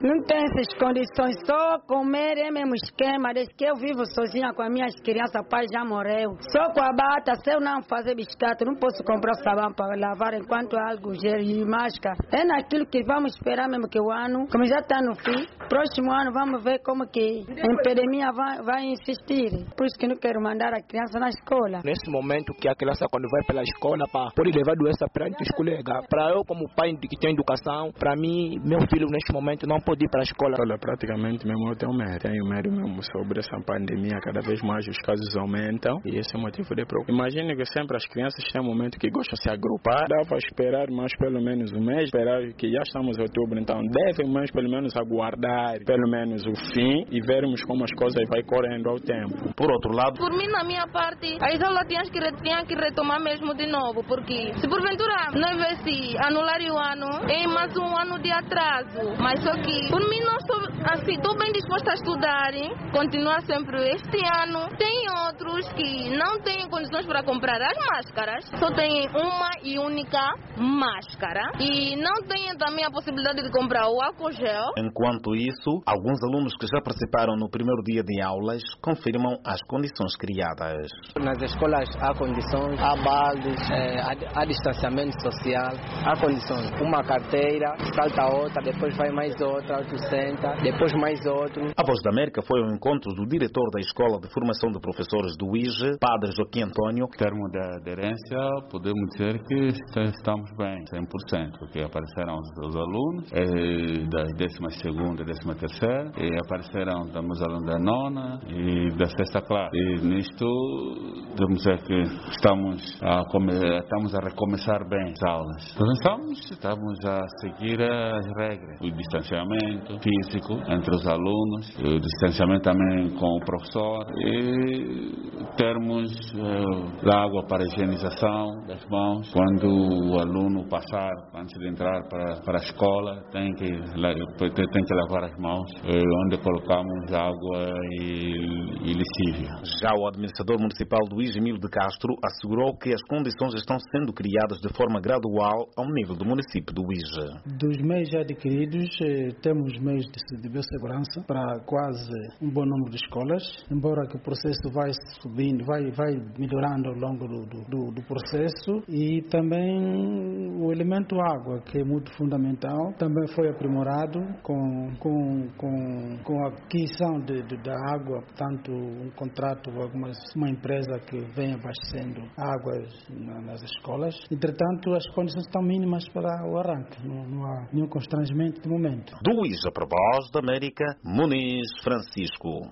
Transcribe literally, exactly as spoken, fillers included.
Não tem essas condições, só comer é mesmo esquema, desde que eu vivo sozinha com as minhas crianças, o pai já morreu. Só com a bata, se eu não fazer biscate, não posso comprar sabão para lavar enquanto álcool, gel e máscara. É naquilo que vamos esperar mesmo que o ano, como já está no fim, próximo ano vamos ver como que a epidemia vai, vai insistir. Por isso que não quero mandar a criança na escola. Nesse momento que a criança quando vai pela escola, pá, pode levar doença perante os colegas. Para eu como pai que tem educação, para mim, meu filho neste momento não pode ir para a escola. Olha, praticamente mesmo eu tenho medo. Tenho medo mesmo sobre essa pandemia. Cada vez mais os casos aumentam e esse é o motivo de preocupação. Imagine que sempre as crianças têm um momento que gostam de se agrupar. Dá para esperar mais pelo menos um mês. Esperar que já estamos em outubro, então devem mais pelo menos aguardar pelo menos o fim e vermos como as coisas vai correndo ao tempo. Por outro lado, por mim, na minha parte, as aulas tinham que, tinham que retomar mesmo de novo, porque se porventura não se anular o ano, é mais um ano de atraso. Mas só que, por mim, não estou assim, estou bem disposta a estudar, hein? Continuar sempre este ano. Tem outros que não têm condições para comprar as máscaras, só têm uma e única máscara e não têm também a possibilidade de comprar o álcool gel. Enquanto isso, alguns alunos que já participaram no primeiro dia de aulas confirmam as condições criadas. Nas escolas há condições, há baldes, é, há, há distanciamento social, há condições. Uma carteira, salta outra, depois vai mais outra, outro senta, depois mais outro. A Voz da América foi ao encontro do diretor da Escola de Formação de Professores do I G E, Padre Joaquim Antônio. Em termos de aderência, podemos dizer que estamos bem, cem por cento, porque apareceram os alunos eh, da décima segunda e décima terceira, e apareceram os alunos da nona e da sexta classe. E nisto, podemos dizer que estamos a, estamos a recomeçar bem as aulas. Então, estamos, estamos a seguir as regras, o distanciamento físico entre os alunos, o distanciamento também com o professor e termos uh, água para higienização das mãos. Quando o aluno passar, antes de entrar para, para a escola, tem que, tem que lavar as mãos, uh, onde colocamos água e, e lixívia. Já o administrador municipal do I G E, Emílio de Castro, assegurou que as condições estão sendo criadas de forma gradual ao nível do município do I G E. Dos meios já adquiridos, eh, temos meios de, de biossegurança para quase um bom número de escolas, embora que o processo vai subindo, vai, vai melhorando ao longo do, do, do processo, e também o elemento água, que é muito fundamental, também foi aprimorado com, com, com, com a aquisição de, de, da água, portanto um contrato com algumas, uma empresa que vem abastecendo águas na, nas escolas. Entretanto, as condições estão mínimas para o arranque, não, não há nenhum constrangimento de momento. Do I G E para a Voz da América, Muniz Francisco.